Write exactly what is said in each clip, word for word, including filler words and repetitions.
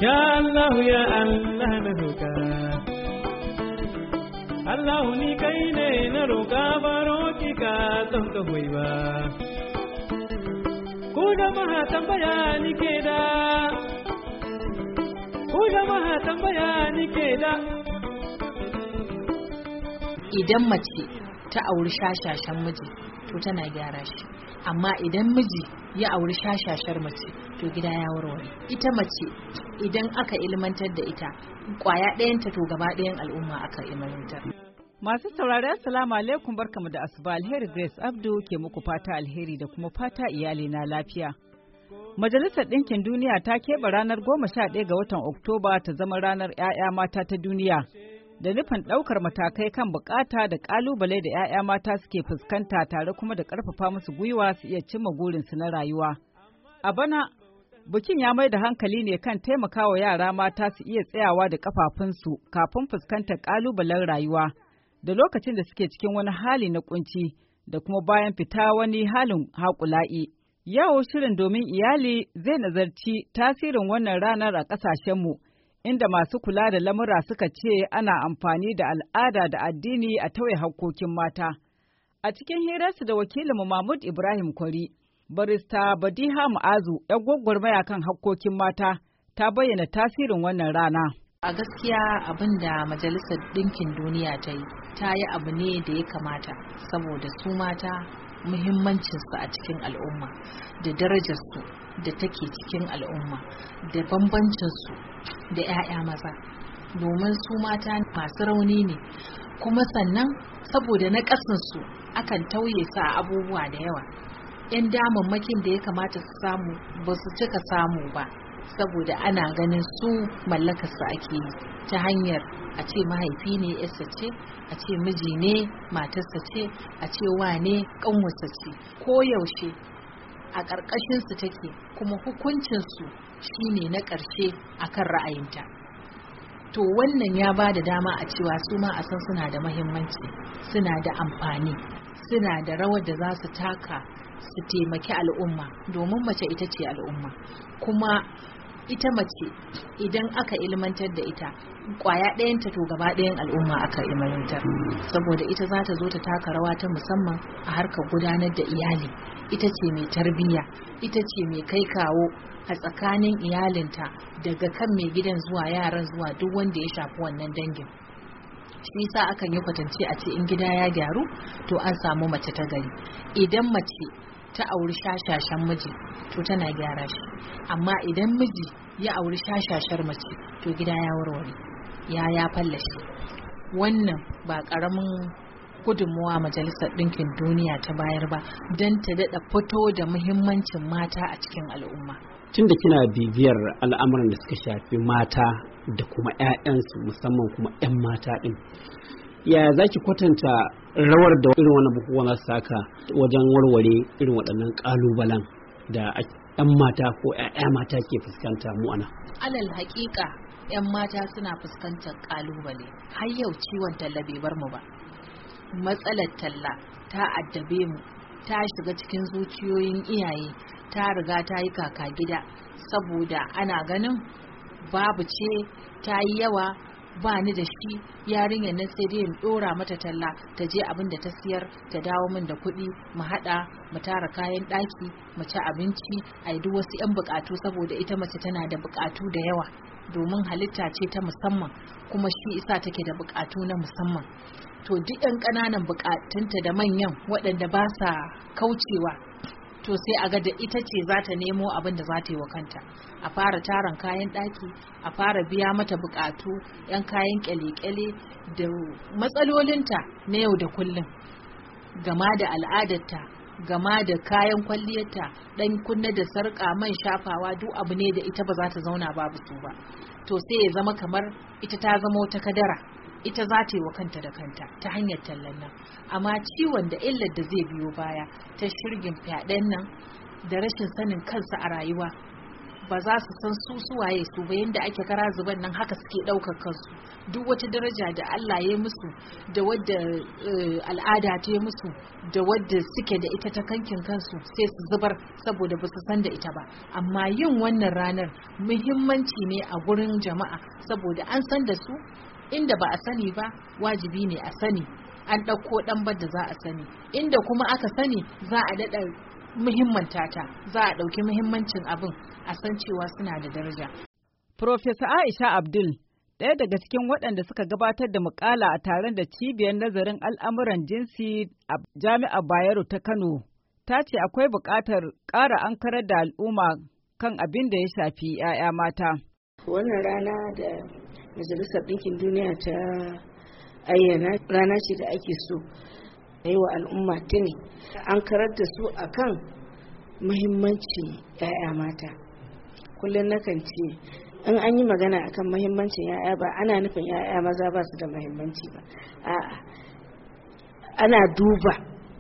Ya Allah ya Allah na roƙa Allah ni kai ne na roƙa baro ki ka don ka hoyi ba ku jama'a tambaya ni ke da ku jama'a tambaya ni ke da idan mace ta auri shashashan miji to tana gyara shi, amma idan miji ya auri shashashar mace to gida ya warware. Ita mace idan aka ilmantar da ita kwaya ɗayanta to gaba ɗayan al'umma aka ilmantar. Masu saurari assalamu alaikum, barkamu da asuba. Alheri Grace Abdu ke muku fata alheri da kuma fata iyali na lafiya. Majalisar Ɗinkin Duniya ta keɓe ranar goma sha ɗaya ga watan Oktoba ta zama ranar 'ya'ya mata ta duniya, da nufin ɗaukar matakai kan bukata da ƙalubale da 'ya'ya mata suke fuskanta, tare kuma da ƙarfafa musu gwiwa su iya cimma burinsu na rayuwa. A bana, bikin ya mai da hankali ne kan taimakawa yara mata su iya tsayawa da ƙafafunsu kafin fuskantar ƙalubalen rayuwa, da lokacin da suke cikin wani hali na kunci, da kuma bayan fita wani halin haƙula'i. Yau shirin domin iyali zai nazarci tasirin wannan ranar a ƙasashenmu, inda masu kula da lamura suka ce ana amfani da al'ada da addini a tauye hakkokin mata. A cikin hirarsu da wakilinmu Mahmud Ibrahim Kwari, barista Badiha Mu'azu, 'yar gwagwarmaya kan hakkokin mata, ta bayyana tasirin wannan rana. A gaskiya abin da Majalisar Ɗinkin Duniya ta yi, ta yi abu ne da ya kamata, saboda su mata muhimmancinsu a cikin al'umma da darajarsu da take cikin al'umma da bambancinsu da 'ya'ya maza, domin su mata masu rauni ne, kuma sannan saboda na ƙasansu akan tauye su a abubuwa da yawa. 'Yan damammakin da ya kamata su samu ba su cika samu ba, saboda ana ganin su mallakarsa ake yi ta hanyar a ce mahaifi ne yarsa ce, a ce miji ne matarsa ce, a ce wane ƙanwarsa ce, ko yaushe a ƙarƙashinsu take, kuma hukuncinsu shine na ƙarshe akan ra'ayinta. To wannan ya ba da dama a cewa su ma a san suna da mahimmanci, suna da amfani, suna da rawar da za su taka su taimaki al'umma, domin mace ita ce al'umma. Kuma ita mace idan aka ilmantar da ita kwaya ɗayanta to gaba ɗayan al'umma aka ilmantar, saboda ita za ta zo ta taka rawa ta musamman a harkar gudanar da iyali. Ita ce mai tarbiyya, ita ce mai kai kawo a tsakanin iyalinta, daga kan mai gidan zuwa yaran zuwa duk wanda ya shafi wannan dangin. Shi sa akan yi kwatance a ce in gida ya gyaru to an samu mace ta gari. Idan mace ta auri shashashan miji to tana gyara shi, amma idan miji ya auri shashashar mace to gida ya warware, ya ya fallashe. Wannan ba ƙaramin gudunmuwa Majalisar Ɗinkin Duniya ta bayar ba, don ta daɗa fito da muhimmancin mata a cikin al'umma. Tun da kina bibiyar al'amuran da suka shafi mata da kuma 'ya'yansu, musamman kuma 'yan mata ɗin, ya za ki kwatanta rawar da irin wannan bukukuwan za su saka wajen warware irin waɗannan ƙalubalen da 'yan mata ko 'ya'ya mata ke fuskanta mu ana? Alal haƙiƙa 'yan mata suna fuskantar ƙalubale. Har yau ciwon talla bai bar mu ba. Matsalar talla ta addabe mu, ta shiga cikin zuciyoyin iyaye, ta riga ta yi kaka gida, saboda ana ganin babu ce ta yi yawa, ba ni da shi, yarinyar nan sai dai in dora mata talla ta je abin da ta siyar ta dawo min da kuɗi, mu haɗa mu tara kayan ɗaki, mu ci abinci, a yi duk wasu 'yan buƙatu, saboda ita mace tana da buƙatu da yawa, domin halitta ce ta musamman, kuma shi isa take da buƙatu na musamman. To duk 'yan ƙananan buƙatunta da manyan waɗanda ba sa kaucewa, to sai a ga da ita ce za ta nemo abin da za ta yi wa kanta. A fara taron kayan ɗaki, a fara biya mata buƙatu, 'yan kayan ƙyale-ƙyale da matsalolinta na yau da kullum, gama da al'adarta, gama da kayan kwalliyarta, ɗan kunna da sarƙa, man shafawa, duk abu ne da ita ba za ta zauna babu su ba. To sai ya zama kamar ita ta zama wata kadara, ita za ta yi wa kanta da kanta ta hanyar tallan nan. Amma ciwon da illar da zai biyo baya ta shirgin fyaɗen nan da rashin sanin kansa a rayuwa ba za su san su suwaye su ba, yanda ake kara zuban nan haka suke ɗaukar kansu. Duk wata daraja da Allah ya musu da wadda al'ada ta yi musu da wadda suke da ita ta kankin kansu sai su zubar saboda ba su san da ita ba. Amma yin wannan ranar muhimmanci ne a gurin jama'a saboda an san da su, inda ba a sani ba wajibi ne a sani, an ɗauko ɗan da za a sani, inda kuma aka sani za a daɗa muhimmanta ta, za a ɗauki muhimmancin abin a san cewa suna da daraja. Profesa Aisha Abdul, ɗaya daga cikin waɗanda suka gabatar da muƙala a taron da cibiyar nazarin al'amuran jinsi a Jami'ar Bayero ta Kano, ta ce akwai buƙatar ƙara ankarar da al'umma kan abin da ya shafi 'ya'ya mata. Wannan rana da Majalisar Ɗinkin Duniya ta ayyana rana ce da ake so yi wa al'umma tuni an karar da su akan muhimmancin 'ya'ya mata. Kullum nakan ce in an yi magana akan muhimmancin 'ya'ya ba ana nufin 'ya'ya maza ba su da muhimmanci ba, a'a ana duba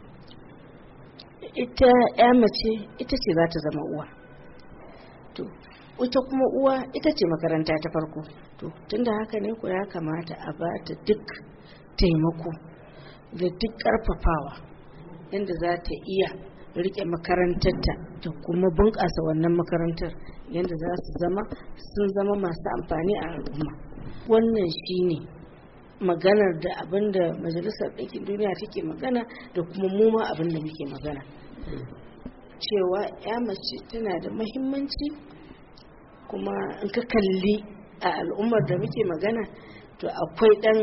ita 'ya mace ita ce za ta zama uwa, to ita kuma uwa ita ce makaranta ta farko. To tunda haka ne ku ya kamata a ba ta duk taimako da duk ƙarfafawa yadda za ta iya rike makarantarta da kuma bunƙasa wannan makarantar yadda za su zama sun zama masu amfani a al'umma. Wannan shine maganar da abin da Majalisar Ɗinkin Duniya take magana da kuma mu ma abin da muke magana, cewa ya mace tana da muhimmanci. Kuma in ka kalli a al'ummar da muke magana to akwai ɗan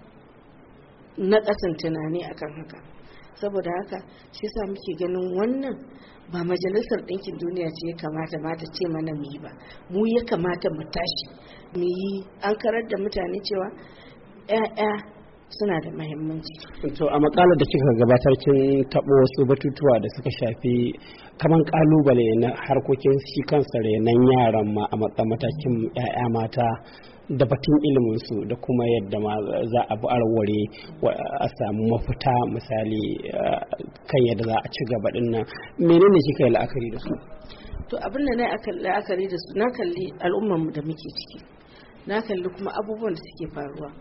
naƙasin tunani akan haka. Saboda haka shi sa muke ganin wannan ba Majalisar Ɗinkin Duniya ce ya kamata mata ce mana mu yi ba, mu ya kamata mu tashi mu yi an karar da mutane cewa 'ya'ya suna da muhimmanci. To a makalar da kika gabatar kin taɓo wasu batutuwa da suka shafi kaman kalubale na harkokin shi kansa renon yaran ma a matakin 'ya'ya mata da batun iliminsu da kuma yadda ma za a bi arware a samu mafita misali kan yadda za a ci gaba din nan. Menene kika yi la'akari da su? To abin da na yi la'akari da su na kalli al'ummar da muke ciki, na kalli kuma abubuwan da suke faruwa.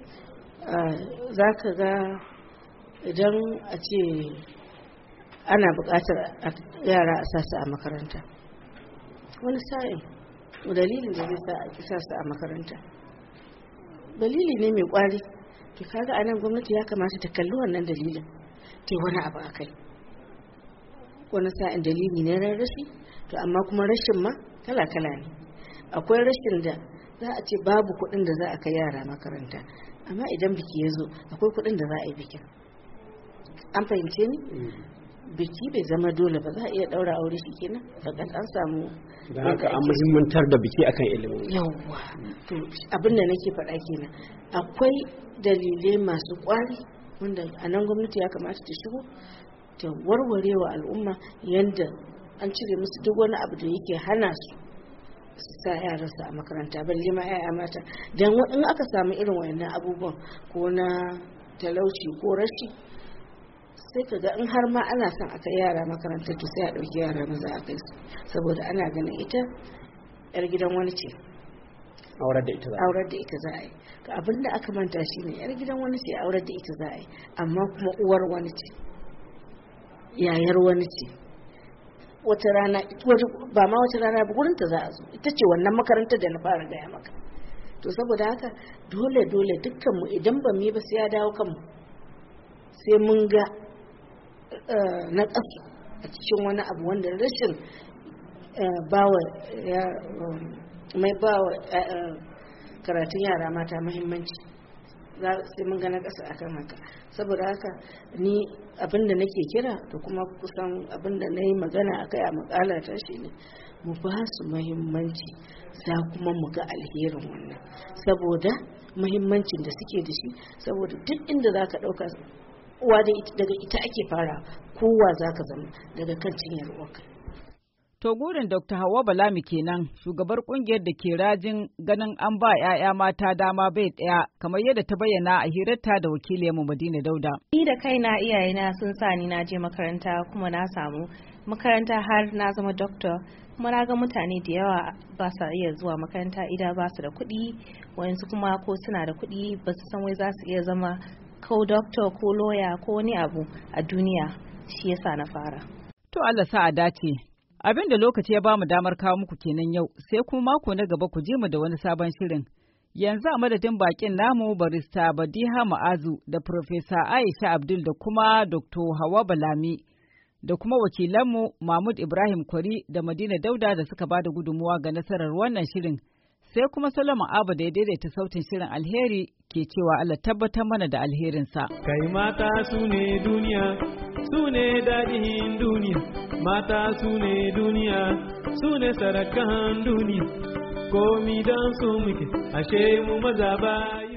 Za ka ga idan a ce ana buƙatar yara a sa su a makaranta, wani sa'in dalilin da zai sa a kisa su a makaranta dalili ne mai kwari, to kaga anan gwamnati ya kamata ta kalli wannan dalilin ta wani abu a kai. Wani sa'in dalili ne na rashi, to amma kuma rashin ma kala-kala ne. Akwai rashin da za a ce babu kuɗin da za a kai yara makaranta, amma idan biki ya zo akwai kuɗin da za a yi bikin. An fahimce ni? Biki bai zama dole ba, za a iya ɗaura aure shi kenan fakat an samu. Da haka an muhimmantar da biki akan ilimin. Yawwa, to abin da nake faɗa kenan akwai dalilai masu ƙwari wanda a nan gwamnati ya kamata ta shigo ta warware wa al'umma yadda an cire musu duk wani abu da yake hana su sa yaransu a makaranta, balle ma 'ya'ya mata. Dan in aka samu irin wayannan abubuwan ko na talauci ko rashi, sai ka ga in har ma ana son aka yara makaranta to sai a ɗauki yara maza a kai su, saboda ana ganin ita yar gidan wani ce, aurar da ita za a yi. aurar da ita za a yi. To abin da aka manta shine yar gidan wani ce, aurar da ita za a yi, amma kuma uwar wani ce, yayar wani ce. Wata rana ba ma wata rana ba gurinta za a zo, ita ce wannan makarantar da na fara gaya maka. To saboda haka dole dole dukkanmu idan ba mu yi ba sai ya dawo kanmu, sai mun ga na ƙasu a cikin wani abu wanda rashin bawa mai bawa karatun yara mata muhimmanci, sai mun ga na ƙasa akan haka. Saboda haka ni abinda nake kira da kuma kusan abinda na yi magana a kai a makala ta shi ne mu ba su muhimmanci, za kuma mu ga alherin wannan saboda muhimmancin da suke da shi. Saboda duk inda za ka ɗauka uwa daga ita ake fara, kowa za ka zama daga kan cinyar uwarka. To gurin Dokta Hauwa Balami kenan, shugabar kungiyar da ke rajin ganin an ba 'ya'ya mata dama bai ɗaya, kamar yadda ta bayyana a hirarta da wakiliyarmu Madina Dauda. Ni da kaina iyayena sun sa ni na je makaranta kuma na samu makaranta har na zama doctor, kuma na ga mutane da yawa ba sa iya zuwa makaranta idan ba su da kuɗi, wayansu kuma ko suna da kuɗi ba su san wai za su iya zama ko doctor ko lawyer ko wani abu a duniya, shi yasa na fara. To Allah sa a dace. Abin da lokaci ya bamu damar kawo muku kenan yau, sai kuma mako na gaba ku je mu da wani sabon shirin. Yanzu a madadin bakin namu barista Badiha Ma'azu da Profesa Aisha Abdul da kuma Doctor Hawa Balami da kuma wakilanmu Mahmud Ibrahim Kwari da Madina Dauda da suka bada gudunmuwa ga nasarar wannan shirin. Sai kuma Solomon Abba da ya daidaita sautin shirin. Alheri ke cewa Allah tabbatar mana da alherinsa. Kai mata su ne duniya, su ne daɗin duniya, mata su ne duniya, su ne sarakan duniya, komi don su muke, ashe mu maza ba.